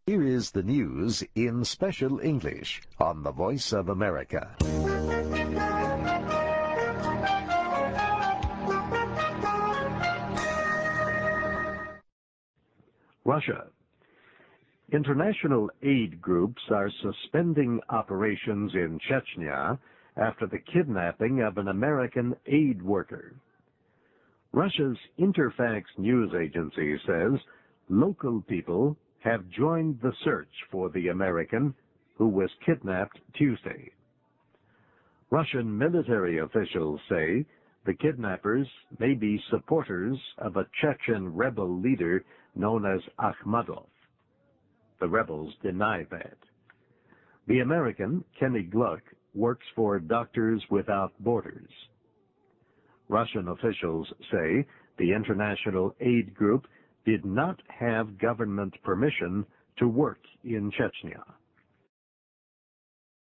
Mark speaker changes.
Speaker 1: Here is the news in special English on the Voice of America.
Speaker 2: Russia. International aid groups are suspending operations in Chechnya after the kidnapping of an American aid worker. Russia's Interfax news agency says local people have joined the search for the American who was kidnapped Tuesday. Russian military officials say the kidnappers may be supporters of a Chechen rebel leader known as Akhmadov. The rebels deny that. The American, Kenny Gluck, works for Doctors Without Borders. Russian officials say the international aid group did not have government permission to work in Chechnya.